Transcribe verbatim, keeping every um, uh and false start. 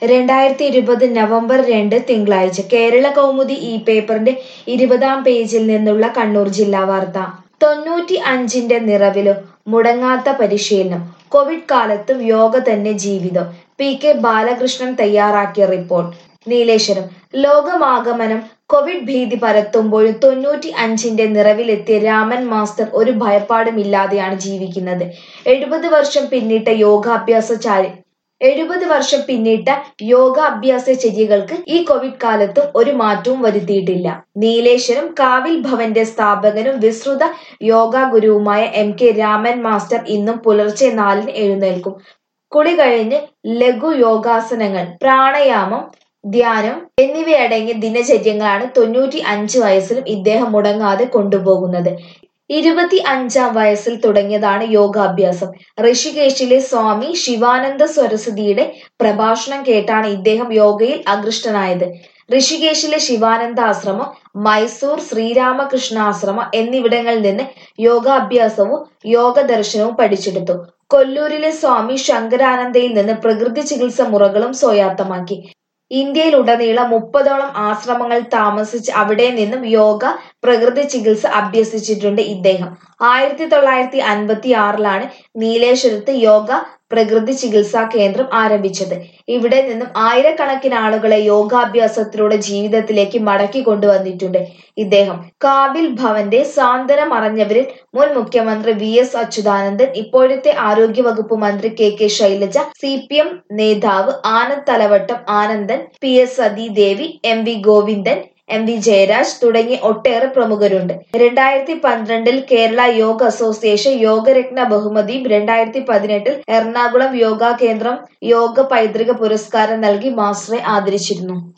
രണ്ടായിരത്തി ഇരുപത് നവംബർ രണ്ട് തിങ്കളാഴ്ച കേരള കൗമുദി ഈ പേപ്പറിന്റെ ഇരുപതാം പേജിൽ നിന്നുള്ള കണ്ണൂർ ജില്ലാ വാർത്ത. തൊണ്ണൂറ്റി അഞ്ചിന്റെ നിറവിലും മുടങ്ങാത്ത പരിശീലനം. കോവിഡ് കാലത്തും യോഗ തന്നെ ജീവിതം. പി കെ ബാലകൃഷ്ണൻ തയ്യാറാക്കിയ റിപ്പോർട്ട്. നീലേശ്വരം. ലോകമാകമാനം കോവിഡ് ഭീതി പരത്തുമ്പോഴും തൊണ്ണൂറ്റി അഞ്ചിന്റെ നിറവിലെത്തിയ രാമൻ മാസ്റ്റർ ഒരു ഭയപ്പാടുമില്ലാതെയാണ് ജീവിക്കുന്നത്. എഴുപത് വർഷം പിന്നിട്ട യോഗാഭ്യാസചാരി എഴുപത് വർഷം പിന്നിട്ട യോഗാഭ്യാസചര്യകൾക്ക് ഈ കോവിഡ് കാലത്തും ഒരു മാറ്റവും വരുത്തിയിട്ടില്ല. നീലേശ്വരം കാവിൽ ഭവന്റെ സ്ഥാപകനും വിസ്തൃത യോഗാ ഗുരുവുമായ എം കെ രാമൻ മാസ്റ്റർ ഇന്നും പുലർച്ചെ നാലിന് എഴുന്നേൽക്കും. കുളി കഴിഞ്ഞ് ലഘു യോഗാസനങ്ങൾ, പ്രാണായാമം, ധ്യാനം എന്നിവയടങ്ങിയ ദിനചര്യങ്ങളാണ് തൊണ്ണൂറ്റി അഞ്ച് വയസ്സിലും ഇദ്ദേഹം മുടങ്ങാതെ കൊണ്ടുപോകുന്നത്. ഇരുപത്തി അഞ്ചാം വയസ്സിൽ തുടങ്ങിയതാണ് യോഗാഭ്യാസം. ഋഷികേശിലെ സ്വാമി ശിവാനന്ദ സരസ്വതിയുടെ പ്രഭാഷണം കേട്ടാണ് ഇദ്ദേഹം യോഗയിൽ ആകൃഷ്ടനായത്. ഋഷികേശിലെ ശിവാനന്ദാശ്രമം, മൈസൂർ ശ്രീരാമകൃഷ്ണാശ്രമം എന്നിവിടങ്ങളിൽ നിന്ന് യോഗാഭ്യാസവും യോഗ ദർശനവും പഠിച്ചെടുത്തു. കൊല്ലൂരിലെ സ്വാമി ശങ്കരാനന്ദയിൽ നിന്ന് പ്രകൃതി ചികിത്സ മുറകളും സ്വായത്തമാക്കി. ഇന്ത്യയിലുടനീളം മുപ്പതോളം ആശ്രമങ്ങളിൽ താമസിച്ച് അവിടെ നിന്നും യോഗ, പ്രകൃതി ചികിത്സ അഭ്യസിച്ചിട്ടുണ്ട് ഇദ്ദേഹം. ആയിരത്തി തൊള്ളായിരത്തി അൻപത്തി ആറിലാണ് നീലേശ്വരത്ത് യോഗ പ്രകൃതി ചികിത്സാ കേന്ദ്രം ആരംഭിച്ചത്. ഇവിടെ നിന്നും ആയിരക്കണക്കിന് ആളുകളെ യോഗാഭ്യാസത്തിലൂടെ ജീവിതത്തിലേക്ക് മടക്കി കൊണ്ടുവന്നിട്ടുണ്ട് ഇദ്ദേഹം. കാവിൽ ഭവന്റെ സാന്ത്വനം അറിഞ്ഞവരിൽ മുൻ മുഖ്യമന്ത്രി വി എസ് അച്യുതാനന്ദൻ, ഇപ്പോഴത്തെ ആരോഗ്യവകുപ്പ് മന്ത്രി K K Shailaja, C P M നേതാവ് Anand Thalavattam Anandan, P S Sathidevi, M V Govindan, M V Jayaraj തുടങ്ങിയ ഒട്ടേറെ പ്രമുഖരുണ്ട്. രണ്ടായിരത്തി പന്ത്രണ്ടിൽ കേരള യോഗ അസോസിയേഷൻ യോഗരത്ന ബഹുമതിയും രണ്ടായിരത്തി പതിനെട്ടിൽ എറണാകുളം യോഗാ കേന്ദ്രം യോഗ പൈതൃക പുരസ്കാരം നൽകി മാസ്റ്ററെ ആദരിച്ചിരുന്നു.